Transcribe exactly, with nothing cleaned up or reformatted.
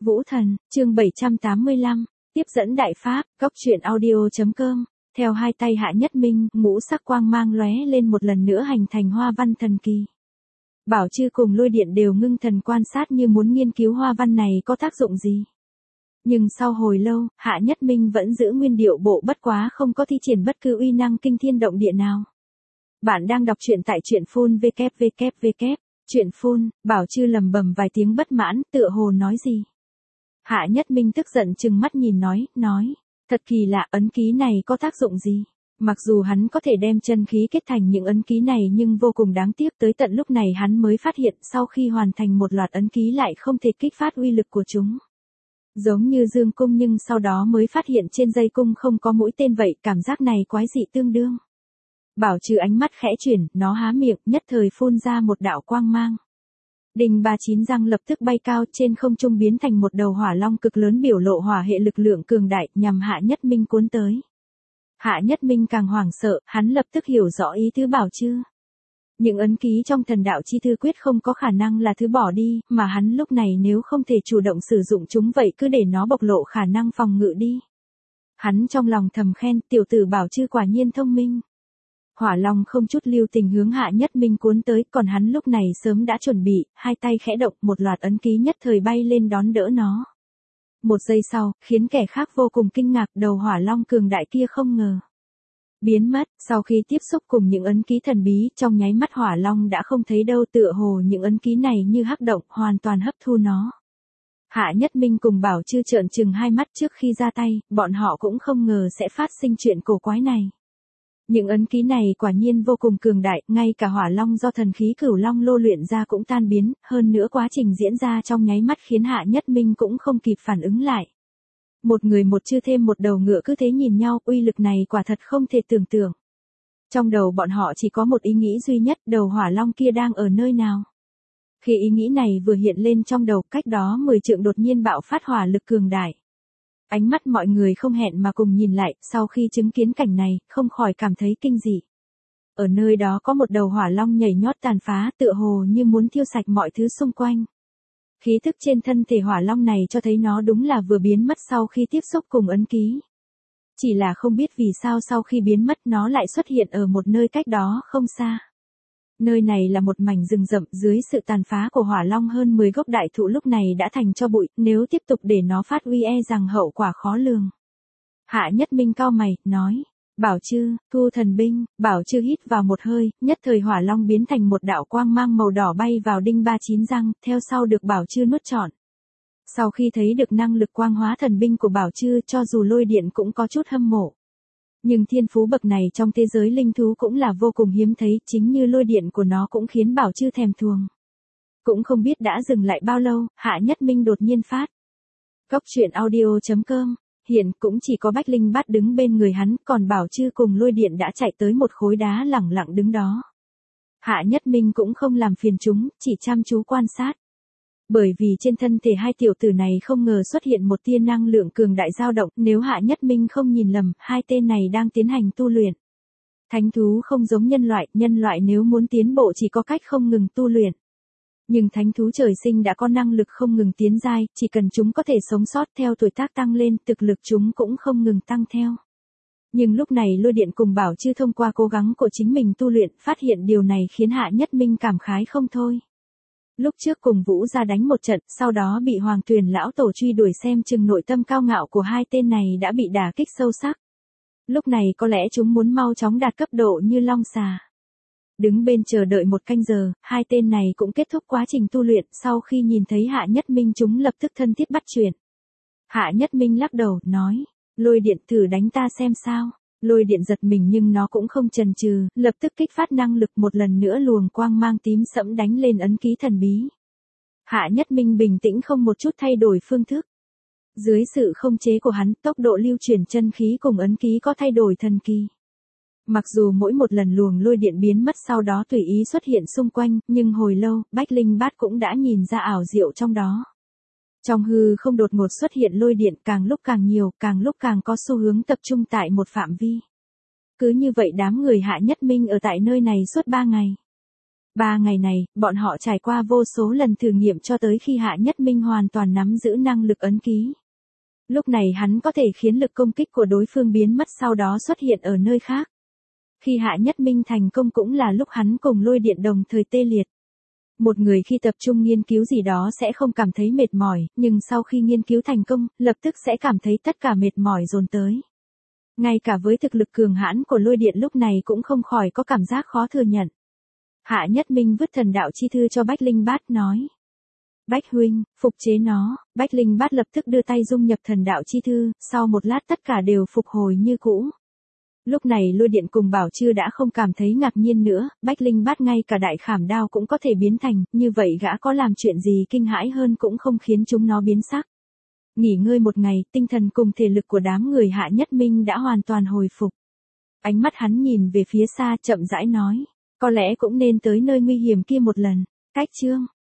Vũ Thần, chương bảy trăm tám mươi lăm, tiếp dẫn đại pháp, góc truyện audio.com, theo hai tay Hạ Nhất Minh, ngũ sắc quang mang lóe lên một lần nữa hành thành hoa văn thần kỳ. Bảo Chư cùng Lôi Điện đều ngưng thần quan sát như muốn nghiên cứu hoa văn này có tác dụng gì. Nhưng sau hồi lâu, Hạ Nhất Minh vẫn giữ nguyên điệu bộ bất quá không có thi triển bất cứ uy năng kinh thiên động địa nào. Bạn đang đọc truyện tại truyện phun vê kép vê kép vê kép, truyện phun, Bảo Chư lầm bầm vài tiếng bất mãn, tựa hồ nói gì. Hạ Nhất Minh tức giận trừng mắt nhìn nói, nói, thật kỳ lạ, ấn ký này có tác dụng gì? Mặc dù hắn có thể đem chân khí kết thành những ấn ký này nhưng vô cùng đáng tiếc tới tận lúc này hắn mới phát hiện sau khi hoàn thành một loạt ấn ký lại không thể kích phát uy lực của chúng. Giống như dương cung nhưng sau đó mới phát hiện trên dây cung không có mũi tên vậy, cảm giác này quái dị tương đương. Bảo Trừ ánh mắt khẽ chuyển, nó há miệng, nhất thời phun ra một đạo quang mang. Đinh ba chín răng lập tức bay cao trên không trung biến thành một đầu hỏa long cực lớn biểu lộ hỏa hệ lực lượng cường đại nhằm Hạ Nhất Minh cuốn tới. Hạ Nhất Minh càng hoảng sợ, hắn lập tức hiểu rõ ý tứ Bảo Chư. Những ấn ký trong thần đạo chi thư quyết không có khả năng là thứ bỏ đi, mà hắn lúc này nếu không thể chủ động sử dụng chúng vậy cứ để nó bộc lộ khả năng phòng ngự đi. Hắn trong lòng thầm khen, tiểu tử Bảo Chư quả nhiên thông minh. Hỏa long không chút lưu tình hướng Hạ Nhất Minh cuốn tới, còn hắn lúc này sớm đã chuẩn bị, hai tay khẽ động, một loạt ấn ký nhất thời bay lên đón đỡ nó. Một giây sau, khiến kẻ khác vô cùng kinh ngạc, đầu hỏa long cường đại kia không ngờ biến mất, sau khi tiếp xúc cùng những ấn ký thần bí, trong nháy mắt hỏa long đã không thấy đâu, tựa hồ những ấn ký này như hắc động, hoàn toàn hấp thu nó. Hạ Nhất Minh cùng Bảo Chư trợn trừng hai mắt trước khi ra tay, bọn họ cũng không ngờ sẽ phát sinh chuyện cổ quái này. Những ấn ký này quả nhiên vô cùng cường đại, ngay cả hỏa long do thần khí cửu long lô luyện ra cũng tan biến, hơn nữa quá trình diễn ra trong nháy mắt khiến Hạ Nhất Minh cũng không kịp phản ứng lại. Một người một chư thêm một đầu ngựa cứ thế nhìn nhau, uy lực này quả thật không thể tưởng tượng. Trong đầu bọn họ chỉ có một ý nghĩ duy nhất, đầu hỏa long kia đang ở nơi nào. Khi ý nghĩ này vừa hiện lên trong đầu, cách đó mười trượng đột nhiên bạo phát hỏa lực cường đại. Ánh mắt mọi người không hẹn mà cùng nhìn lại, sau khi chứng kiến cảnh này, không khỏi cảm thấy kinh dị. Ở nơi đó có một đầu hỏa long nhảy nhót tàn phá, tựa hồ như muốn thiêu sạch mọi thứ xung quanh. Khí tức trên thân thể hỏa long này cho thấy nó đúng là vừa biến mất sau khi tiếp xúc cùng ấn ký. Chỉ là không biết vì sao sau khi biến mất nó lại xuất hiện ở một nơi cách đó không xa. Nơi này là một mảnh rừng rậm, dưới sự tàn phá của hỏa long hơn mười gốc đại thụ lúc này đã thành tro bụi, nếu tiếp tục để nó phát uy e rằng hậu quả khó lường. Hạ Nhất Minh cau mày, nói, Bảo Chư, thu thần binh. Bảo Chư hít vào một hơi, nhất thời hỏa long biến thành một đạo quang mang màu đỏ bay vào đinh ba chín răng, theo sau được Bảo Chư nuốt trọn. Sau khi thấy được năng lực quang hóa thần binh của Bảo Chư, cho dù Lôi Điện cũng có chút hâm mộ. Nhưng thiên phú bậc này trong thế giới linh thú cũng là vô cùng hiếm thấy, chính như Lôi Điện của nó cũng khiến Bảo Chư thèm thuồng. Cũng không biết đã dừng lại bao lâu, Hạ Nhất Minh đột nhiên phát. Góc truyện audio.com, hiện cũng chỉ có Bách Linh Bát đứng bên người hắn, còn Bảo Chư cùng Lôi Điện đã chạy tới một khối đá lẳng lặng đứng đó. Hạ Nhất Minh cũng không làm phiền chúng, chỉ chăm chú quan sát. Bởi vì trên thân thể hai tiểu tử này không ngờ xuất hiện một tia năng lượng cường đại dao động, nếu Hạ Nhất Minh không nhìn lầm, hai tên này đang tiến hành tu luyện. Thánh thú không giống nhân loại, nhân loại nếu muốn tiến bộ chỉ có cách không ngừng tu luyện. Nhưng thánh thú trời sinh đã có năng lực không ngừng tiến giai, chỉ cần chúng có thể sống sót theo tuổi tác tăng lên, thực lực chúng cũng không ngừng tăng theo. Nhưng lúc này Lôi Điện cùng Bảo Chư thông qua cố gắng của chính mình tu luyện, phát hiện điều này khiến Hạ Nhất Minh cảm khái không thôi. Lúc trước cùng Vũ ra đánh một trận, sau đó bị Hoàng Tuyền lão tổ truy đuổi, xem chừng nội tâm cao ngạo của hai tên này đã bị đả kích sâu sắc. Lúc này có lẽ chúng muốn mau chóng đạt cấp độ như long xà. Đứng bên chờ đợi một canh giờ, hai tên này cũng kết thúc quá trình tu luyện, sau khi nhìn thấy Hạ Nhất Minh chúng lập tức thân thiết bắt chuyện. Hạ Nhất Minh lắc đầu, nói, Lôi Điện thử đánh ta xem sao. Lôi Điện giật mình nhưng nó cũng không chần chừ, lập tức kích phát năng lực, một lần nữa luồng quang mang tím sẫm đánh lên ấn ký thần bí. Hạ Nhất Minh bình tĩnh không một chút thay đổi phương thức. Dưới sự không chế của hắn, tốc độ lưu chuyển chân khí cùng ấn ký có thay đổi thần kỳ. Mặc dù mỗi một lần luồng lôi điện biến mất sau đó tùy ý xuất hiện xung quanh, nhưng hồi lâu, Bách Linh Bát cũng đã nhìn ra ảo diệu trong đó. Trong hư không đột ngột xuất hiện lôi điện, càng lúc càng nhiều, càng lúc càng có xu hướng tập trung tại một phạm vi. Cứ như vậy đám người Hạ Nhất Minh ở tại nơi này suốt ba ngày. Ba ngày này, bọn họ trải qua vô số lần thử nghiệm cho tới khi Hạ Nhất Minh hoàn toàn nắm giữ năng lực ấn ký. Lúc này hắn có thể khiến lực công kích của đối phương biến mất sau đó xuất hiện ở nơi khác. Khi Hạ Nhất Minh thành công cũng là lúc hắn cùng lôi điện đồng thời tê liệt. Một người khi tập trung nghiên cứu gì đó sẽ không cảm thấy mệt mỏi, nhưng sau khi nghiên cứu thành công, lập tức sẽ cảm thấy tất cả mệt mỏi dồn tới. Ngay cả với thực lực cường hãn của lôi điện lúc này cũng không khỏi có cảm giác khó thừa nhận. Hạ Nhất Minh vứt thần đạo chi thư cho Bách Linh Bát nói. Bách huynh, phục chế nó. Bách Linh Bát lập tức đưa tay dung nhập thần đạo chi thư, sau một lát tất cả đều phục hồi như cũ. Lúc này lôi điện cùng Bảo Chư đã không cảm thấy ngạc nhiên nữa, Bách Linh Bát ngay cả đại khảm đao cũng có thể biến thành, như vậy gã có làm chuyện gì kinh hãi hơn cũng không khiến chúng nó biến sắc. Nghỉ ngơi một ngày, tinh thần cùng thể lực của đám người Hạ Nhất Minh đã hoàn toàn hồi phục. Ánh mắt hắn nhìn về phía xa chậm rãi nói, có lẽ cũng nên tới nơi nguy hiểm kia một lần. Cách chương